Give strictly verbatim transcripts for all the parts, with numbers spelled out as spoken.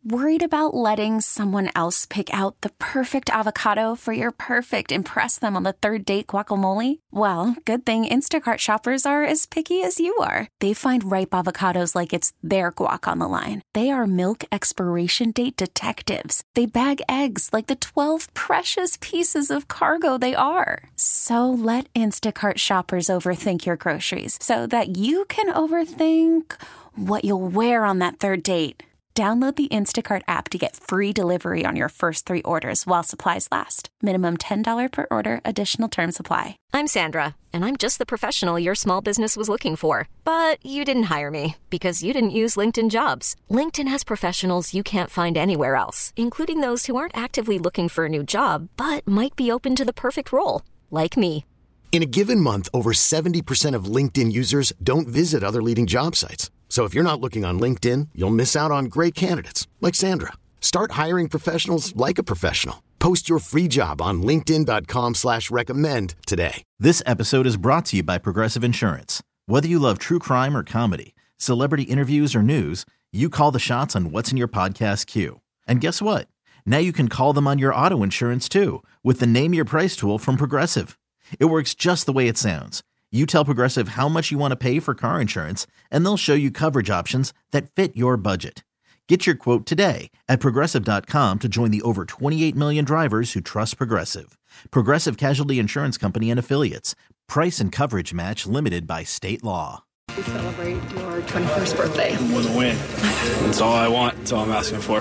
Worried about letting someone else pick out the perfect avocado for your perfect impress them on the third date guacamole? Well, good thing Instacart shoppers are as picky as you are. They find ripe avocados like it's their guac on the line. They are milk expiration date detectives. They bag eggs like the twelve precious pieces of cargo they are. So let Instacart shoppers overthink your groceries so that you can overthink what you'll wear on that third date. Download the Instacart app to get free delivery on your first three orders while supplies last. Minimum ten dollars per order. Additional terms apply. I'm Sandra, and I'm just the professional your small business was looking for. But you didn't hire me because you didn't use LinkedIn Jobs. LinkedIn has professionals you can't find anywhere else, including those who aren't actively looking for a new job, but might be open to the perfect role, like me. In a given month, over seventy percent of LinkedIn users don't visit other leading job sites. So if you're not looking on LinkedIn, you'll miss out on great candidates like Sandra. Start hiring professionals like a professional. Post your free job on linkedin dot com slash recommend today. This episode is brought to you by Progressive Insurance. Whether you love true crime or comedy, celebrity interviews or news, you call the shots on what's in your podcast queue. And guess what? Now you can call them on your auto insurance too with the Name Your Price tool from Progressive. It works just the way it sounds. You tell Progressive how much you want to pay for car insurance, and they'll show you coverage options that fit your budget. Get your quote today at Progressive dot com to join the over twenty-eight million drivers who trust Progressive. Progressive Casualty Insurance Company and Affiliates. Price and coverage match limited by state law. We celebrate your twenty-first birthday. With a win. That's all I want. That's all I'm asking for.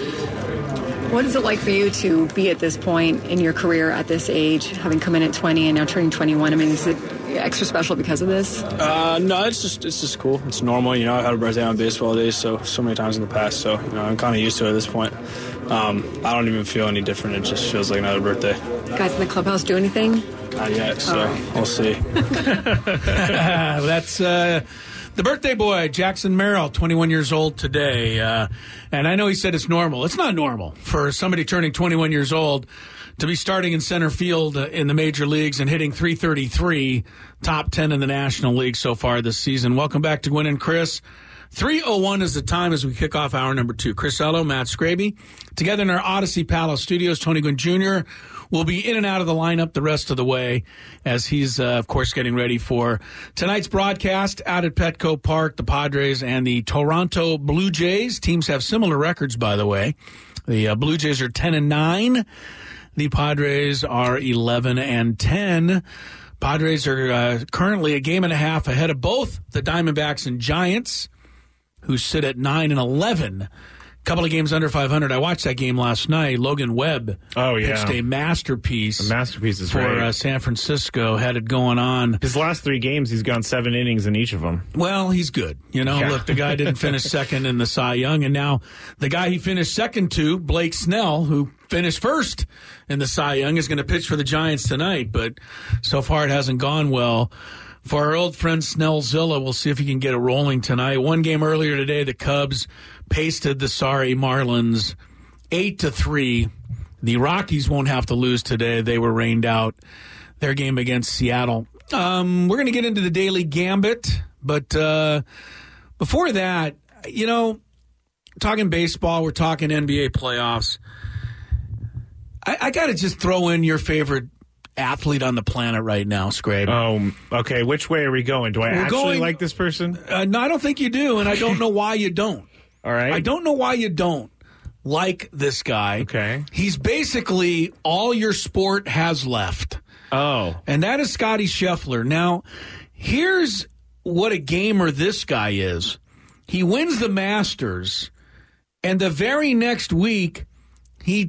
What is it like for you to be at this point in your career at this age, having come in at twenty and now turning twenty-one? I mean, is it extra special because of this? Uh, no, it's just it's just cool. It's normal. You know, I had a birthday on baseball days so so many times in the past, so you know I'm kind of used to it at this point. Um, I don't even feel any different. It just feels like another birthday. Guys in the clubhouse do anything? Not yet, so right. We'll see. That's uh, the birthday boy, Jackson Merrill, twenty-one years old today. Uh, and I know he said it's normal. It's not normal for somebody turning twenty-one years old to be starting in center field uh, in the major leagues and hitting three thirty-three, top ten in the National League so far this season. Welcome back to Gwynn and Chris. three oh one is the time as we kick off hour number two. Chris Ello, Matt Scraby, together in our Odyssey Palace studios. Tony Gwynn Junior will be in and out of the lineup the rest of the way as he's, uh, of course, getting ready for tonight's broadcast out at Petco Park, the Padres and the Toronto Blue Jays. Teams have similar records, by the way. The uh, Blue Jays are ten and nine. The Padres are eleven and ten. Padres are uh, currently a game and a half ahead of both the Diamondbacks and Giants, who sit at nine and eleven. A couple of games under five hundred. I watched that game last night. Logan Webb oh, yeah. pitched a masterpiece. A masterpiece is for right. uh, San Francisco. Had it going on. His last three games, he's gone seven innings in each of them. Well, he's good. You know, yeah. Look, the guy didn't finish second in the Cy Young, and now the guy he finished second to, Blake Snell, who finished first in the Cy Young, is going to pitch for the Giants tonight. But so far it hasn't gone well for our old friend Snellzilla. We'll see if he can get it rolling tonight. One game earlier today, the Cubs pasted the sorry Marlins eight to three. The Rockies won't have to lose today. They were rained out their game against Seattle. Um, we're going to get into the Daily Gambit, but uh, before that, you know, talking baseball, we're talking N B A playoffs. I, I got to just throw in your favorite athlete on the planet right now, Scrape. Oh, okay. Which way are we going? Do I We're actually going, like this person? Uh, no, I don't think you do, and I don't know why you don't. All right. I don't know why you don't like this guy. Okay. He's basically all your sport has left. Oh. And that is Scottie Scheffler. Now, here's what a gamer this guy is. He wins the Masters, and the very next week, he,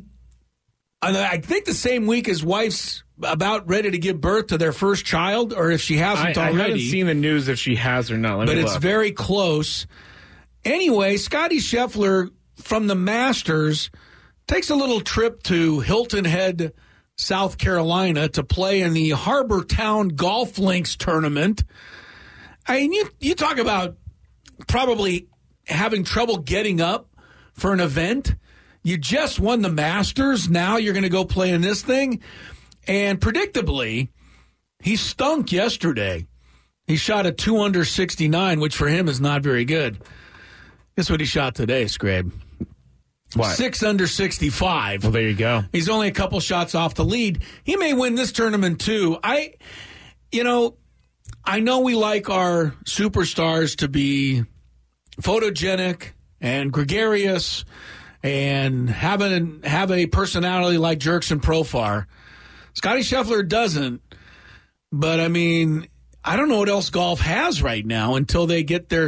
I think the same week his wife's about ready to give birth to their first child, or if she hasn't I, already. I haven't seen the news if she has or not. Let but me it's look. very close. Anyway, Scottie Scheffler from the Masters takes a little trip to Hilton Head, South Carolina to play in the Harbor Town Golf Links tournament. I mean, you, you talk about probably having trouble getting up for an event. You just won the Masters. Now you're going to go play in this thing. And predictably, he stunk yesterday. He shot a two under sixty-nine, which for him is not very good. Guess what he shot today, Scrabe? What? Six under sixty-five. Well, there you go. He's only a couple shots off the lead. He may win this tournament, too. I, you know, I know we like our superstars to be photogenic and gregarious and have a, have a personality like Jurickson Profar. Scotty Scheffler doesn't. But, I mean, I don't know what else golf has right now until they get their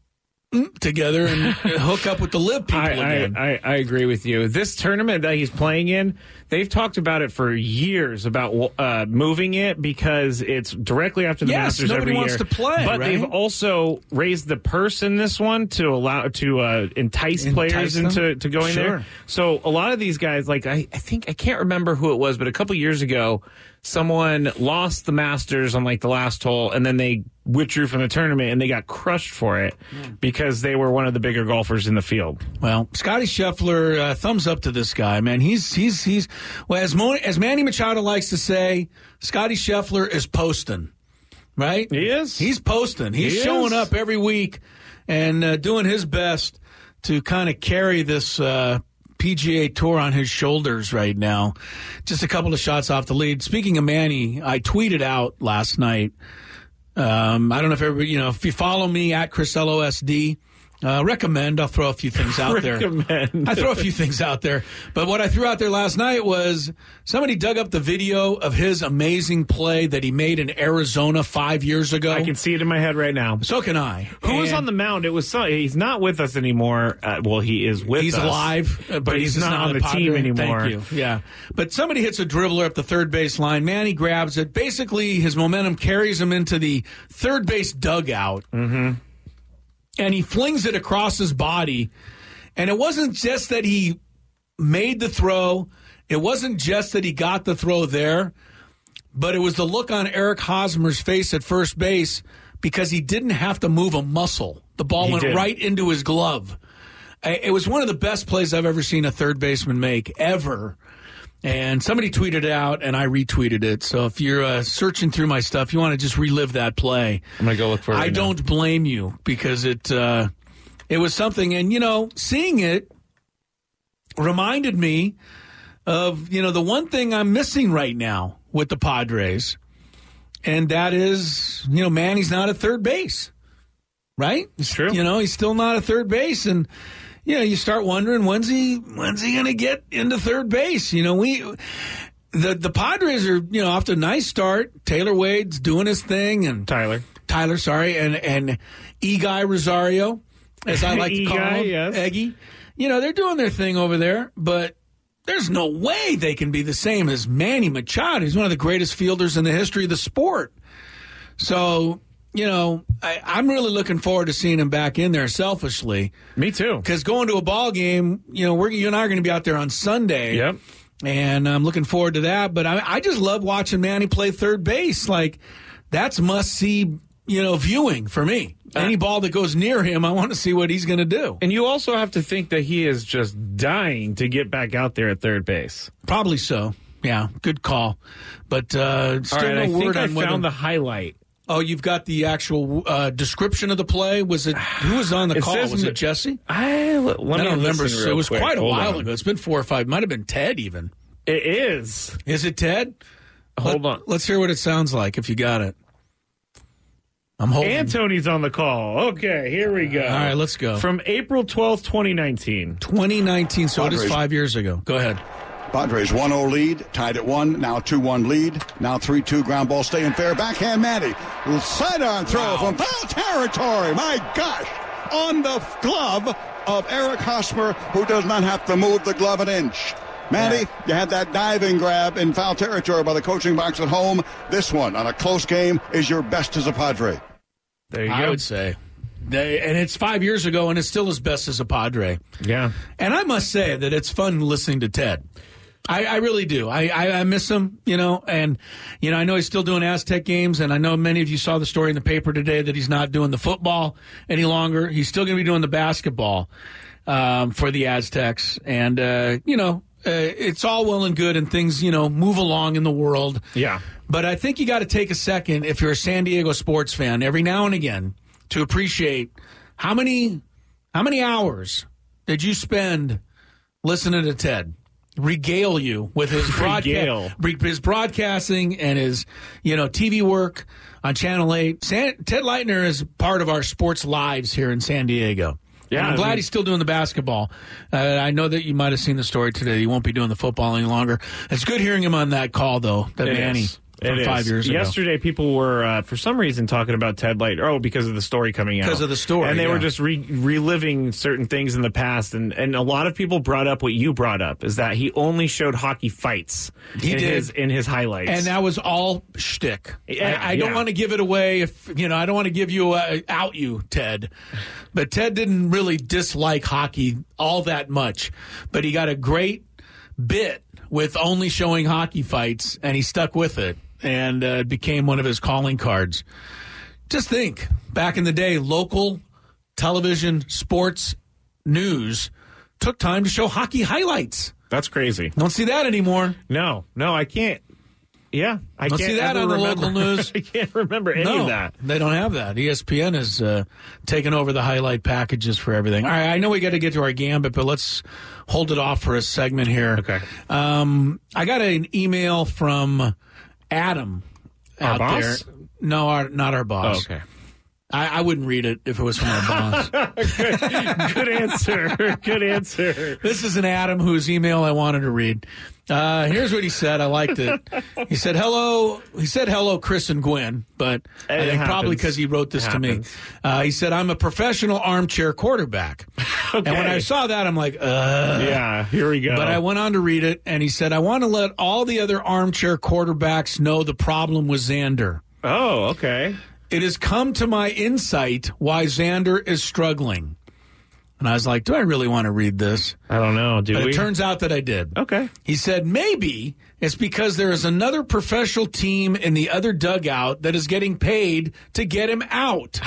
together and hook up with the live people I, again. I, I, I agree with you. This tournament that he's playing in, they've talked about it for years about uh, moving it because it's directly after the yes, Masters nobody every wants year. to play, but right? they've also raised the purse in this one to allow to uh, entice, Entice players them? into to going Sure. there. So a lot of these guys, like I, I think I can't remember who it was, but a couple years ago, someone lost the Masters on like the last hole, and then they withdrew from the tournament, and they got crushed for it mm. because they were one of the bigger golfers in the field. Well, Scotty Scheffler, uh, thumbs up to this guy, man. He's he's he's well as Mo, as Manny Machado likes to say, Scotty Scheffler is posting, right? He is. He's posting. He's he showing is. up every week and uh, doing his best to kind of carry this Uh, P G A Tour on his shoulders right now. Just a couple of shots off the lead. Speaking of Manny, I tweeted out last night. Um, I don't know if everybody, you know, if you follow me at Chris L O S D, uh, recommend. I'll throw a few things out there. Recommend. I throw a few things out there. But what I threw out there last night was somebody dug up the video of his amazing play that he made in Arizona five years ago. I can see it in my head right now. So can I. Who and was on the mound? It was some, he's not with us anymore. Uh, well, he is with he's us. He's alive, but, but he's, he's not, not on the Padre. team anymore. Thank you. Yeah. But somebody hits a dribbler up the third base line. Manny grabs it. Basically, his momentum carries him into the third base dugout. Mm-hmm. And he flings it across his body. And it wasn't just that he made the throw. It wasn't just that he got the throw there. But it was the look on Eric Hosmer's face at first base because he didn't have to move a muscle. The ball He went did. right into his glove. It was one of the best plays I've ever seen a third baseman make, ever. And somebody tweeted it out, and I retweeted it. So if you're uh, searching through my stuff, you want to just relive that play. I'm going to go look for it. I right don't now. blame you because it uh, it was something. And, you know, seeing it reminded me of, you know, the one thing I'm missing right now with the Padres, and that is, you know, Manny's not at third base, right? It's true. You know, he's still not at third base, and you know, you start wondering when's he when's he going to get into third base? You know, we the the Padres are, you know, off to a nice start. Taylor Wade's doing his thing, and Tyler, Tyler, sorry, and and E-Guy Rosario, as I like to call E-Guy, him, yes. Eggy. You know, they're doing their thing over there, but there's no way they can be the same as Manny Machado. He's one of the greatest fielders in the history of the sport. So, you know, I, I'm really looking forward to seeing him back in there selfishly. Me too. Because going to a ball game, you know, we're, you and I are going to be out there on Sunday. Yep. And I'm looking forward to that. But I, I just love watching Manny play third base. Like, that's must-see, you know, viewing for me. Any ball that goes near him, I want to see what he's going to do. And you also have to think that he is just dying to get back out there at third base. Probably so. Yeah, good call. But uh, still All right, no I word think I on whether... found the highlight. Oh, you've got the actual uh, description of the play? Was it who was on the It call? says Was m- it Jesse? I, let me I don't remember. listen It real was quick. quite a Hold while on. ago. It's been four or five. Might have been Ted even. It is. Is it Ted? Hold Let, on. Let's hear what it sounds like if you got it. I'm holding. Antony's on the call. Okay, here we go. All right, let's go. From April twelfth, twenty nineteen. twenty nineteen, so it is Padres. five years ago. Go ahead. Padres one oh lead, tied at one, now two one lead, now three two ground ball staying fair, backhand Manny, sidearm throw Wow. from foul territory, my gosh, on the glove of Eric Hosmer, who does not have to move the glove an inch. Manny, Yeah. you had that diving grab in foul territory by the coaching box at home. This one, on a close game, is your best as a Padre. There you I go. would say. They, and it's five years ago, and it's still his best as a Padre. Yeah. And I must say that it's fun listening to Ted. I, I really do. I, I, I miss him, you know, and, you know, I know he's still doing Aztec games, and I know many of you saw the story in the paper today that he's not doing the football any longer. He's still going to be doing the basketball um, for the Aztecs. And, uh, you know, uh, it's all well and good, and things, you know, move along in the world. Yeah. But I think you got to take a second, if you're a San Diego sports fan, every now and again, to appreciate how many how many hours did you spend listening to Ted regale you with his Regale. broadcast, his broadcasting and his, you know, T V work on Channel eight. San, Ted Leitner is part of our sports lives here in San Diego. Yeah, and I'm I glad mean, he's still doing the basketball. Uh, I know that you might have seen the story today. He won't be doing the football any longer. It's good hearing him on that call, though, that It Manny is. from It five is. years ago. Yesterday, people were, uh, for some reason, talking about Ted Leitner. Oh, because of the story coming out. Because of the story, And they yeah. were just re- reliving certain things in the past. And, and a lot of people brought up what you brought up, is that he only showed hockey fights He in, did. His, in his highlights. And that was all shtick. Yeah, I, I don't yeah. want to give it away. If you know, I don't want to give you uh, out you, Ted. But Ted didn't really dislike hockey all that much. But he got a great bit with only showing hockey fights, and he stuck with it, and uh, it became one of his calling cards. Just think, back in the day, local television sports news took time to show hockey highlights. That's crazy. Don't see that anymore. No, no, I can't. Yeah, I Don't can't see that ever on the remember. local news. I can't remember any no, of that. they don't have that. E S P N has uh, taken over the highlight packages for everything. All right, I know we got to get to our gambit, but let's hold it off for a segment here. Okay. Um, I got an email from Adam Our out boss? there. No, our, not our Oh, boss. okay. I, I wouldn't read it if it was from our boss. Good answer. Good answer. This is an Adam whose email I wanted to read. Uh, here's what he said. I liked it. He said, hello. He said, hello, Chris and Gwen, but I It think happens. probably because he wrote this It to me. happens. Uh, he said, I'm a professional armchair quarterback. Okay. And when I saw that, I'm like, uh. Yeah, here we go. But I went on to read it, and he said, I want to let all the other armchair quarterbacks know the problem with Xander. Oh, okay. It has come to my insight why Xander is struggling. And I was like, do I really want to read this? I don't know. Do But we? it turns out that I did. Okay. He said, maybe it's because there is another professional team in the other dugout that is getting paid to get him out.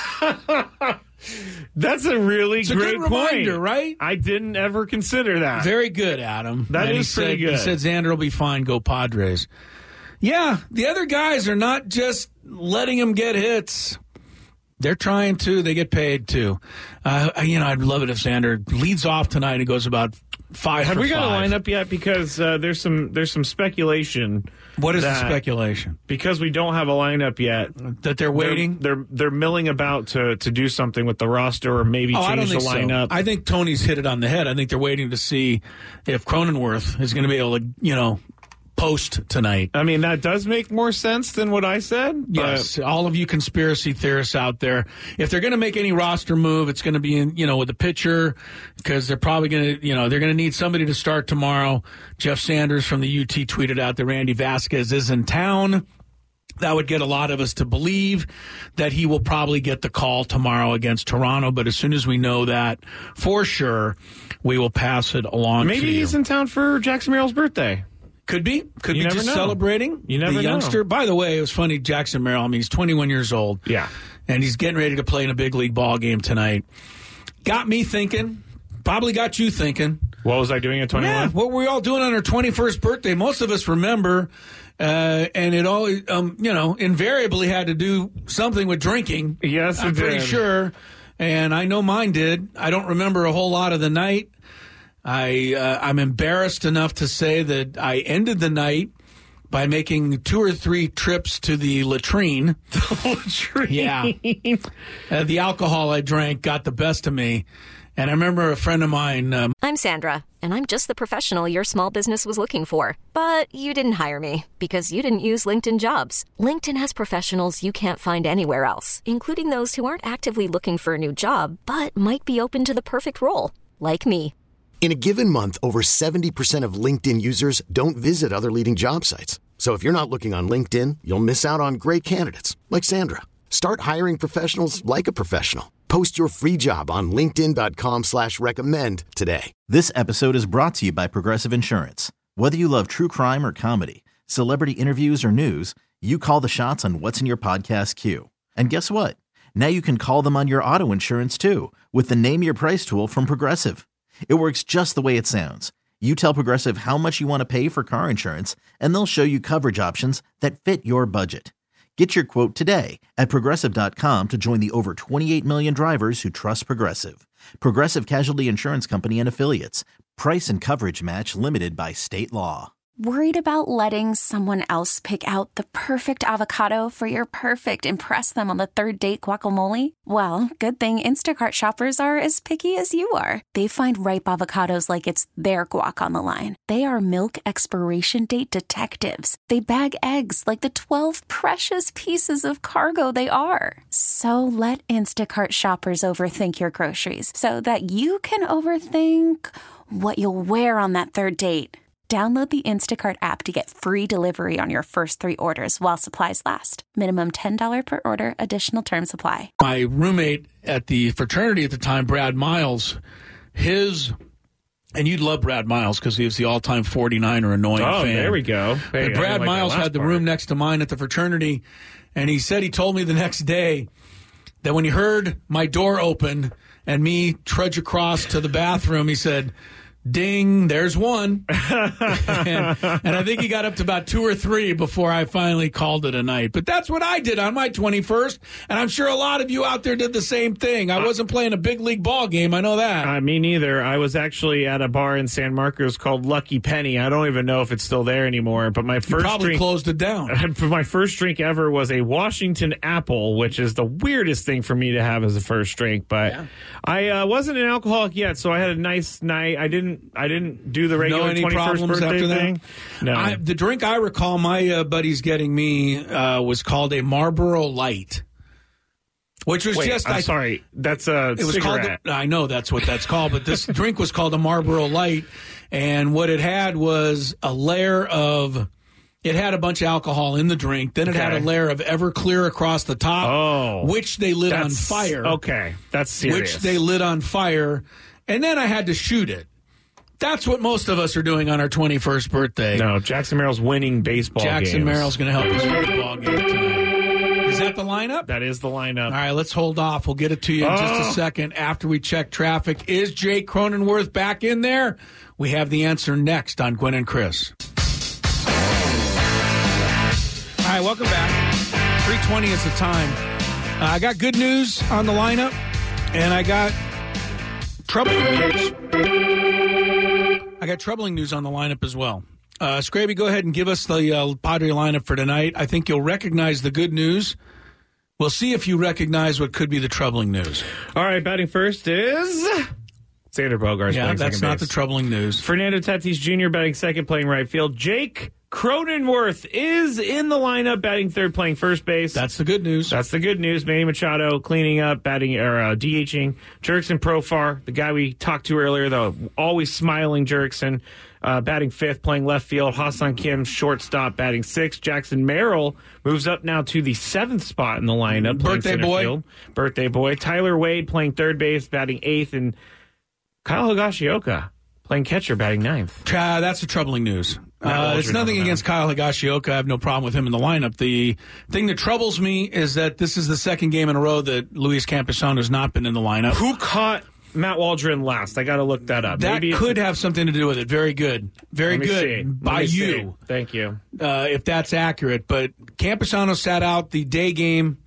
That's a really It's a great good reminder, point. right? I didn't ever consider that. Very good, Adam. That and is he pretty said, good. He said, Xander will be fine. Go Padres. Yeah, the other guys are not just letting him get hits. They're trying to. They get paid too. Uh, you know, I'd love it if Xander leads off tonight and goes about five Have for we got five. a lineup yet? Because uh, there's some there's some speculation. What is the that speculation? Because we don't have a lineup yet. That they're waiting? They're they're, they're milling about to, to do something with the roster or maybe Oh, I don't change think the lineup. so. I think Tony's hit it on the head. I think they're waiting to see if Cronenworth is going to be able to, you know, post tonight. I mean, that does make more sense than what I said. but- Yes, all of you conspiracy theorists out there, if they're going to make any roster move, it's going to be in, you know, with the pitcher, because they're probably going to, you know, they're going to need somebody to start tomorrow. Jeff Sanders from the U T tweeted out that Randy Vasquez is in town. That would get a lot of us to believe that he will probably get the call tomorrow against Toronto. But as soon as we know that for sure, we will pass it along Maybe to you. he's in town for Jackson Merrill's birthday. Could be. Could You be never just know. celebrating You never the know. youngster. By the way, it was funny, Jackson Merrill, I mean, he's twenty-one years old. Yeah. And he's getting ready to play in a big league ball game tonight. Got me thinking. Probably got you thinking. What was I doing at twenty-one? Yeah, what were we all doing on our twenty-first birthday? Most of us remember, uh, and it always, um, you know, invariably had to do something with drinking. Yes, I'm it pretty did. sure. And I know mine did. I don't remember a whole lot of the night. I uh, I'm embarrassed enough to say that I ended the night by making two or three trips to the latrine. The latrine. Yeah. Uh, the alcohol I drank got the best of me. And I remember a friend of mine. Um, I'm Sandra, and I'm just the professional your small business was looking for. But you didn't hire me because you didn't use LinkedIn Jobs. LinkedIn has professionals you can't find anywhere else, including those who aren't actively looking for a new job, but might be open to the perfect role, like me. In a given month, over seventy percent of LinkedIn users don't visit other leading job sites. So if you're not looking on LinkedIn, you'll miss out on great candidates like Sandra. Start hiring professionals like a professional. Post your free job on linkedin dot com slash recommend today. This episode is brought to you by Progressive Insurance. Whether you love true crime or comedy, celebrity interviews or news, you call the shots on what's in your podcast queue. And guess what? Now you can call them on your auto insurance too with the Name Your Price tool from Progressive. It works just the way it sounds. You tell Progressive how much you want to pay for car insurance, and they'll show you coverage options that fit your budget. Get your quote today at Progressive dot com to join the over twenty-eight million drivers who trust Progressive. Progressive Casualty Insurance Company and Affiliates. Price and coverage match limited by state law. Worried about letting someone else pick out the perfect avocado for your perfect impress them on the third date guacamole? Well, good thing Instacart shoppers are as picky as you are. They find ripe avocados like it's their guac on the line. They are milk expiration date detectives. They bag eggs like the twelve precious pieces of cargo they are. So let Instacart shoppers overthink your groceries so that you can overthink what you'll wear on that third date. Download the Instacart app to get free delivery on your first three orders while supplies last. Minimum ten dollars per order. Additional terms apply. My roommate at the fraternity at the time, Brad Miles, his, and you'd love Brad Miles because he was the all-time forty-niner annoying oh, fan. Oh, there we go. Hey, Brad like Miles had the part. room next to mine at the fraternity, and he said he told me the next day that when he heard my door open and me trudge across to the bathroom, he said, ding, there's one. and, and I think he got up to about two or three before I finally called it a night. But that's what I did on my twenty-first, and I'm sure a lot of you out there did the same thing. I wasn't playing a big league ball game, I know that. Uh, me neither. I was actually at a bar in San Marcos called Lucky Penny. I don't even know if it's still there anymore, but my first you probably drink, closed it down. My first drink ever was a Washington Apple, which is the weirdest thing for me to have as a first drink, but yeah. I uh, wasn't an alcoholic yet, so I had a nice night. I didn't I didn't do the regular no any twenty-first problems birthday after thing. That? No. I, the drink I recall my uh, buddies getting me uh, was called a Marlboro Light, which was Wait, just. I'm I, sorry, that's a it was cigarette. called. I know that's what that's called, but this drink was called a Marlboro Light, and what it had was a layer of. It had a bunch of alcohol in the drink. Then it okay. had a layer of Everclear across the top, oh, which they lit on fire. Okay, that's serious. Which they lit on fire, and then I had to shoot it. That's what most of us are doing on our twenty-first birthday. No, Jackson Merrill's winning baseball Jackson games. Merrill's going to help us win the ball game tonight. Is that the lineup? That is the lineup. All right, let's hold off. We'll get it to you in oh. just a second after we check traffic. Is Jake Cronenworth back in there? We have the answer next on Gwen and Chris. All right, welcome back. three twenty is the time. Uh, I got good news on the lineup, and I got troubling news. I got troubling news on the lineup as well. Uh, Scraby, go ahead and give us the uh, Padre lineup for tonight. I think you'll recognize the good news. We'll see if you recognize what could be the troubling news. All right, batting first is Xander Bogaerts. Yeah, that's not base. the troubling news. Fernando Tatis Junior batting second, playing right field. Jake Cronenworth is in the lineup, batting third, playing first base. That's the good news. That's the good news. Manny Machado cleaning up, batting or uh, DHing. Jurickson Profar, the guy we talked to earlier, the always smiling Jurickson, uh, batting fifth, playing left field. Ha-Seong Kim, shortstop, batting sixth. Jackson Merrill moves up now to the seventh spot in the lineup. Birthday boy. Field. Birthday boy. Tyler Wade playing third base, batting eighth, and Kyle Higashioka playing catcher, batting ninth. Uh, that's the troubling news. Uh, it's nothing against Kyle Higashioka. I have no problem with him in the lineup. The thing that troubles me is that this is the second game in a row that Luis Campusano has not been in the lineup. Who caught Matt Waldron last? I got to look that up. That Maybe could have something to do with it. Very good. Very good see. by you. See. Thank you. Uh, if that's accurate. But Campusano sat out the day game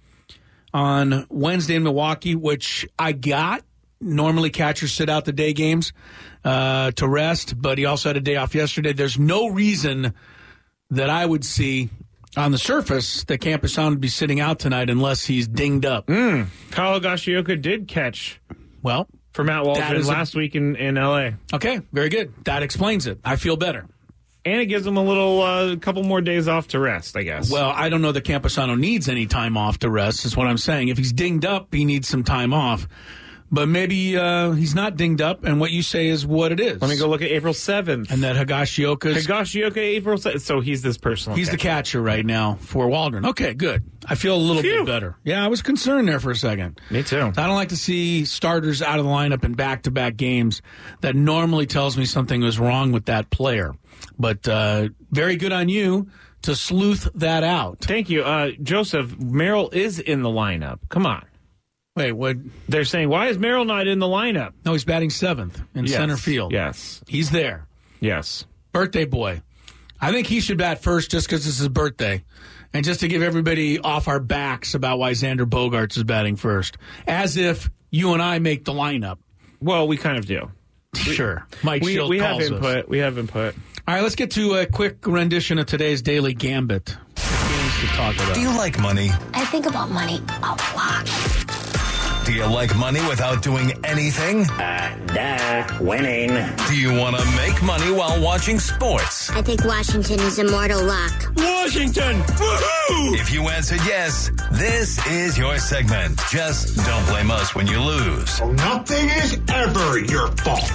on Wednesday in Milwaukee, which I got. Normally catchers sit out the day games uh, to rest, but he also had a day off yesterday. There's no reason that I would see on the surface that Campusano would be sitting out tonight unless he's dinged up. Mm. Kyle Higashioka did catch well for Matt Waldron last a, week in, in L A. Okay, very good. That explains it. I feel better. And it gives him a little uh, couple more days off to rest, I guess. Well, I don't know that Campusano needs any time off to rest, is what I'm saying. If he's dinged up, he needs some time off. But maybe uh, he's not dinged up, and what you say is what it is. Let me go look at April seventh. And that Higashioka's... Higashioka, April seventh. So he's this person. He's okay. the catcher right now for Waldron. Okay, good. I feel a little Phew. bit better. Yeah, I was concerned there for a second. Me too. I don't like to see starters out of the lineup in back-to-back games. That normally tells me something was wrong with that player. But uh, very good on you to sleuth that out. Thank you. Uh, Joseph, Merrill is in the lineup. Come on. Wait, what? They're saying, why is Merrill not in the lineup? No, he's batting seventh in yes. center field. Yes. He's there. Yes. Birthday boy. I think he should bat first just because it's his birthday. And just to give everybody off our backs about why Xander Bogaerts is batting first. As if you and I make the lineup. Well, we kind of do. Sure. Mike we, Schilt we have calls input. us. We have input. All right, let's get to a quick rendition of today's Daily Gambit. Games to talk about. Do you like money? I think about money a lot. Do you like money without doing anything? Uh, duh, winning. Do you want to make money while watching sports? I think Washington is immortal luck. Washington! Woohoo! If you answered yes, this is your segment. Just don't blame us when you lose. Oh, nothing is ever your fault.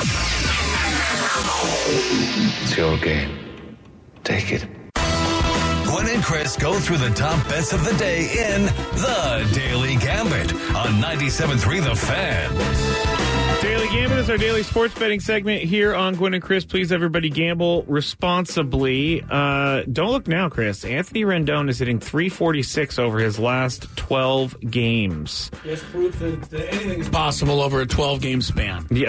It's your game. Take it. Gwen and Chris go through the top bets of the day in The Daily Gambit on ninety-seven point three The Fan. Daily Gambit is our daily sports betting segment here on Gwen and Chris. Please, everybody, gamble responsibly. Uh, don't look now, Chris. Anthony Rendon is hitting three forty-six over his last twelve games. Just proof that, that anything is possible over a twelve-game span. Yeah,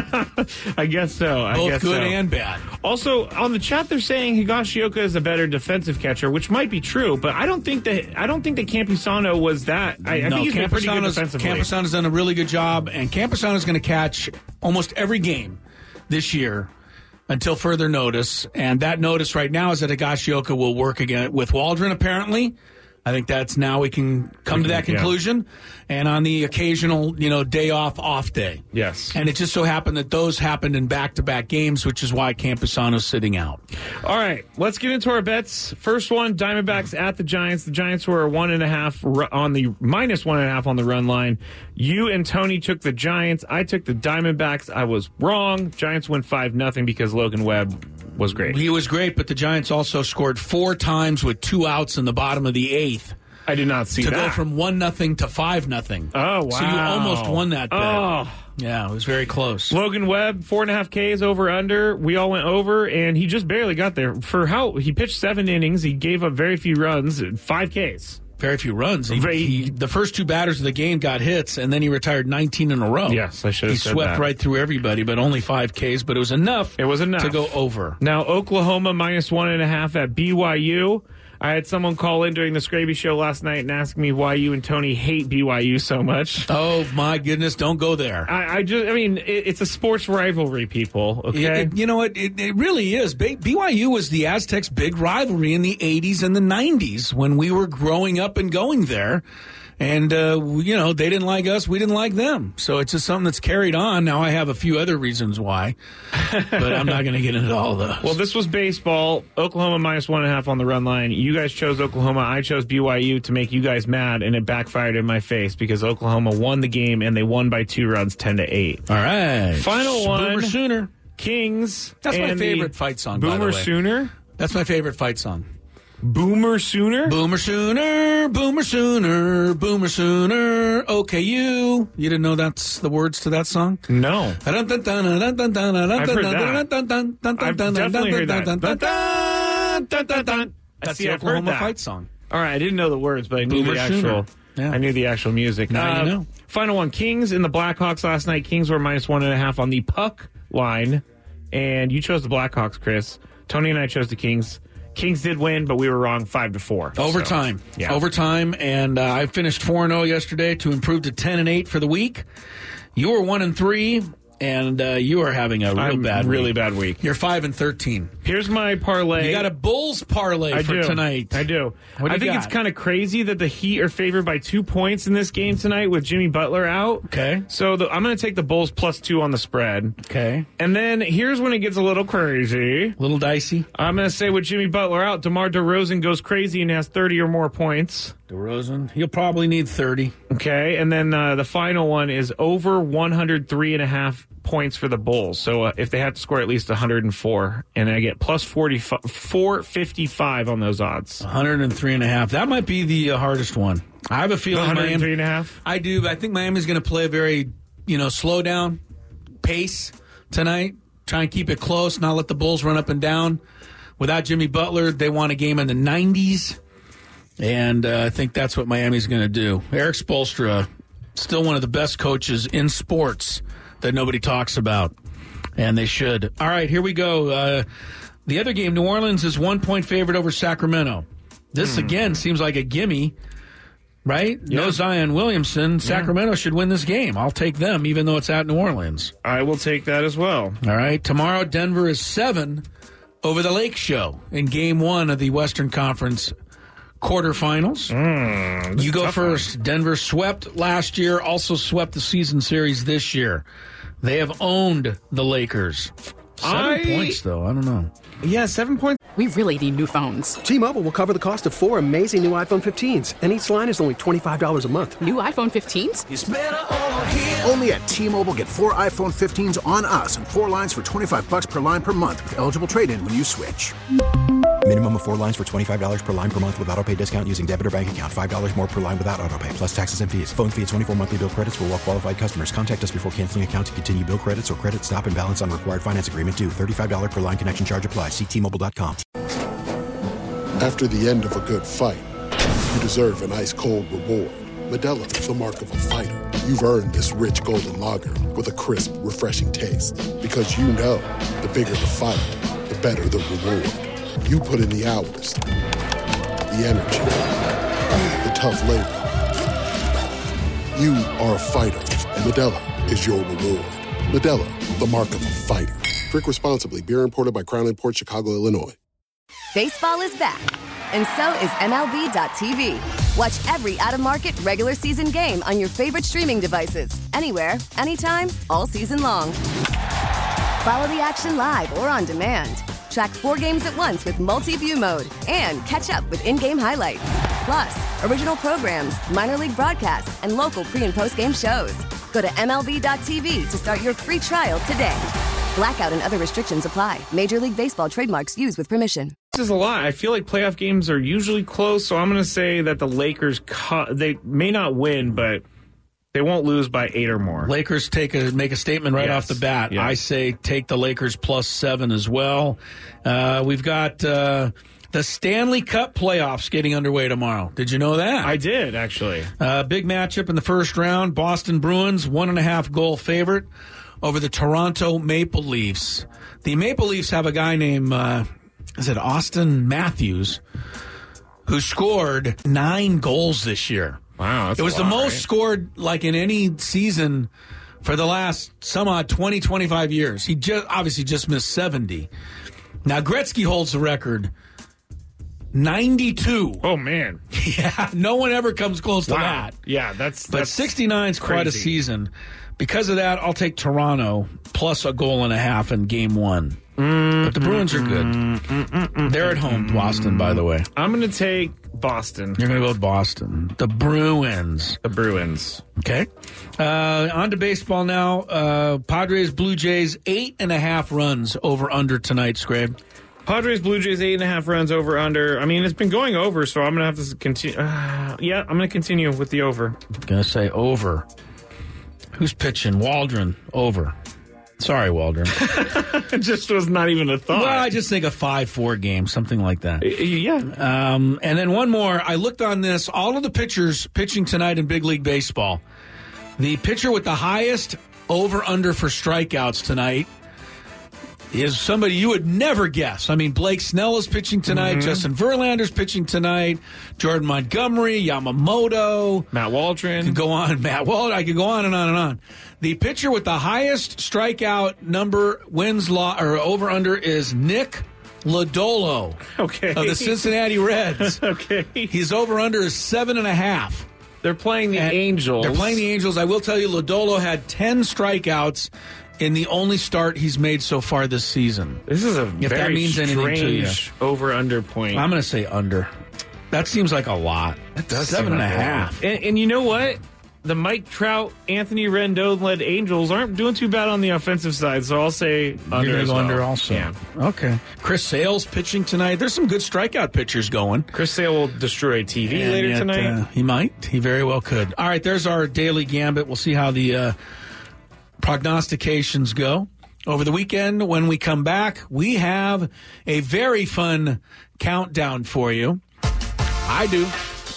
I guess so. I Both guess good so. and bad. Also, on the chat, they're saying Higashioka is a better defensive catcher, which might be true, but I don't think that I don't think that Campusano was that. I, I no, think he's been pretty good Campusano's, defensively. Campusano's done a really good job, and Campusano's going to catch almost every game this year until further notice. And that notice right now is that Higashioka will work again with Waldron, apparently. I think that's now we can come to that conclusion. Yeah. And on the occasional, you know, day off, off day. Yes. And it just so happened that those happened in back-to-back games, which is why Campusano's sitting out. All right, let's get into our bets. First one, Diamondbacks at the Giants. The Giants were one and a half on the minus one and a half on the run line. You and Tony took the Giants. I took the Diamondbacks. I was wrong. Giants win five nothing because Logan Webb was great. He was great, but the Giants also scored four times with two outs in the bottom of the eighth. I did not see to that. To go from one nothing to five nothing. Oh, wow. So you almost won that bet. Oh. Yeah, it was very close. Logan Webb, four and a half Ks over under. We all went over, and he just barely got there. For how he pitched seven innings, he gave up very few runs, five Ks. Very few runs. He, he, the first two batters of the game got hits, and then he retired nineteen in a row. Yes, I should have He said swept that. right through everybody, but only five Ks. But it was enough. It was enough to go over. Now Oklahoma minus one and a half at B Y U. I had someone call in during the Scraby show last night and ask me why you and Tony hate B Y U so much. Oh, my goodness, don't go there. I, I just, I mean, it, it's a sports rivalry, people, okay? It, it, you know what? It, it really is. B Y U was the Aztecs' big rivalry in the eighties and the nineties when we were growing up and going there. And, uh, you know, they didn't like us. We didn't like them. So it's just something that's carried on. Now I have a few other reasons why, but I'm not going to get into all of those. Well, this was baseball. Oklahoma minus one and a half on the run line. You guys chose Oklahoma. I chose B Y U to make you guys mad, and it backfired in my face because Oklahoma won the game, and they won by two runs, ten to eight. All right. Final one. Boomer Sooner. Kings. That's my favorite fight song, by the Boomer way. Sooner? That's my favorite fight song. Boomer Sooner? Boomer Sooner, Boomer Sooner, Boomer Sooner, okay, you. You didn't know that's the words to that song? No. I've heard that. I've definitely heard that. That's See, the I've heard Oklahoma that. fight song. All right, I didn't know the words, but I knew Boomer the actual. Sooner. Yeah. I knew the actual music. Now uh, you know. Final one: Kings and the Blackhawks last night. Kings were minus one and a half on the puck line, and you chose the Blackhawks, Chris. Tony and I chose the Kings. Kings did win, but we were wrong five to four. Overtime. So, yeah. Overtime, and uh, I finished four and oh yesterday to improve to ten and eight for the week. You were one and three, and uh, you are having a real I'm bad really week. bad week. You're five and thirteen. Here's my parlay. You got a Bulls parlay I for do. tonight. I do. What do I you think got? it's kind of crazy that the Heat are favored by two points in this game tonight with Jimmy Butler out. Okay. So the, I'm going to take the Bulls plus two on the spread. Okay. And then here's when it gets a little crazy. A little dicey. I'm going to say with Jimmy Butler out, DeMar DeRozan goes crazy and has thirty or more points. DeRozan, he'll probably need thirty. Okay. And then uh, the final one is over one hundred three and a half points for the Bulls. So uh, if they have to score at least one hundred four, and I get plus forty, four fifty-five on those odds. one hundred three and a half. That might be the uh, hardest one. I have a feeling one hundred three Miami, and a half? I do. But I think Miami's going to play a very, you know, slow down pace tonight. Try and keep it close, not let the Bulls run up and down. Without Jimmy Butler, they won a game in the nineties, and uh, I think that's what Miami's going to do. Eric Spoelstra, still one of the best coaches in sports that nobody talks about, and they should. All right, here we go. Uh, the other game, New Orleans is one-point favorite over Sacramento. This, Hmm. again, seems like a gimme. Right? Yeah. No Zion Williamson. Sacramento yeah. should win this game. I'll take them, even though it's at New Orleans. I will take that as well. All right. Tomorrow, Denver is seven over the Lake Show in game one of the Western Conference quarterfinals. Mm, you go first. One. Denver swept last year, also swept the season series this year. They have owned the Lakers. Seven I... points, though. I don't know. Yeah, seven points. We really need new phones. T-Mobile will cover the cost of four amazing new iPhone fifteens, and each line is only twenty-five dollars a month. New iPhone fifteens? It's better over here. Only at T-Mobile, get four iPhone fifteens on us and four lines for twenty-five dollars per line per month with eligible trade-in when you switch. Minimum of four lines for twenty-five dollars per line per month with autopay discount using debit or bank account. five dollars more per line without autopay, plus taxes and fees. Phone fee at twenty-four monthly bill credits for well-qualified customers. Contact us before canceling account to continue bill credits or credit stop and balance on required finance agreement due. thirty-five dollars per line connection charge applies. See T Mobile dot com. After the end of a good fight, you deserve an ice-cold reward. Modelo is the mark of a fighter. You've earned this rich golden lager with a crisp, refreshing taste. Because you know, the bigger the fight, the better the reward. You put in the hours, the energy, the tough labor. You are a fighter, and Modelo is your reward. Modelo, the mark of a fighter. Drink responsibly. Beer imported by Crown Imports, Chicago, Illinois. Baseball is back, and so is M L B dot T V. Watch every out-of-market regular season game on your favorite streaming devices, anywhere, anytime, all season long. Follow the action live or on demand. Track four games at once with multi-view mode and catch up with in-game highlights. Plus, original programs, minor league broadcasts, and local pre- and post-game shows. Go to M L B dot T V to start your free trial today. Blackout and other restrictions apply. Major League Baseball trademarks used with permission. This is a lot. I feel like playoff games are usually close, so I'm going to say that the Lakers, cu- they may not win, but they won't lose by eight or more. Lakers take a make a statement right yes. off the bat. Yes. I say take the Lakers plus seven as well. Uh, we've got uh, the Stanley Cup playoffs getting underway tomorrow. Did you know that? I did, actually. Uh, big matchup in the first round. Boston Bruins, one and a half goal favorite over the Toronto Maple Leafs. The Maple Leafs have a guy named, uh, is it Austin Matthews, who scored nine goals this year. Wow, that's It was a lot, the most right? scored, like, in any season for the last some odd twenty, twenty-five years. He just obviously just missed seventy. Now, Gretzky holds the record, ninety-two. Oh, man. Yeah, no one ever comes close to wow. that. Yeah, that's But that's sixty-nine is quite a crazy. season. Because of that, I'll take Toronto plus a goal and a half in game one. Mm, but the Bruins are good. Mm, mm, mm, mm, They're at home, Boston, by the way. I'm going to take Boston. You're going to go with Boston. The Bruins. The Bruins. Okay. Uh, on to baseball now. Uh, Padres, Blue Jays, eight and a half runs over under tonight, Scrape. Padres, Blue Jays, eight and a half runs over under. I mean, it's been going over, so I'm going to have to continue. Uh, yeah, I'm going to continue with the over. Going to say over. Who's pitching? Waldron, over. Sorry, Waldron. It just was not even a thought. Well, I just think a five four game, something like that. Yeah. Um, and then one more. I looked on this. All of the pitchers pitching tonight in Big League Baseball. The pitcher with the highest over-under for strikeouts tonight is somebody you would never guess. I mean, Blake Snell is pitching tonight. Mm-hmm. Justin Verlander's pitching tonight. Jordan Montgomery, Yamamoto. Matt Waldron. I could go on. Matt Waldron. I could go on and on and on. The pitcher with the highest strikeout number, wins, law, or over-under is Nick Lodolo. Okay. Of the Cincinnati Reds. Okay. His over-under is seven and a half. They're playing the and Angels. They're playing the Angels. I will tell you, Lodolo had ten strikeouts in the only start he's made so far this season. This is a if very that means anything to you. over-under point. I'm going to say under. That seems like a lot. That does Seven seem and a like half. And, and you know what? The Mike Trout, Anthony Rendon-led Angels aren't doing too bad on the offensive side, so I'll say under You're as go well. under also. Yeah. Okay. Chris Sale's pitching tonight. There's some good strikeout pitchers going. Chris Sale will destroy T V And later yet, tonight. Uh, he might. He very well could. All right, there's our daily gambit. We'll see how the uh, prognostications go. Over the weekend, when we come back, we have a very fun countdown for you. I do.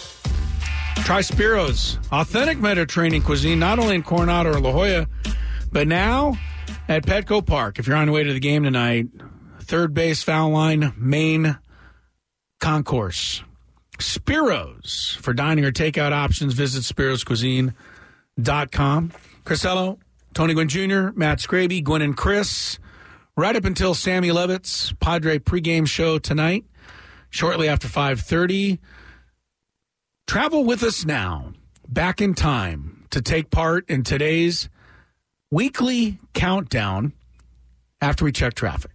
Try Spiro's authentic Mediterranean cuisine, not only in Coronado or La Jolla, but now at Petco Park. If you're on the way to the game tonight, third base, foul line, main concourse. Spiro's. For dining or takeout options, visit spiros cuisine dot com. Crisello, Tony Gwynn Junior, Matt Scraby, Gwen and Chris, right up until Sammy Levitt's Padre pregame show tonight, shortly after five thirty. Travel with us now, back in time, to take part in today's weekly countdown after we check traffic.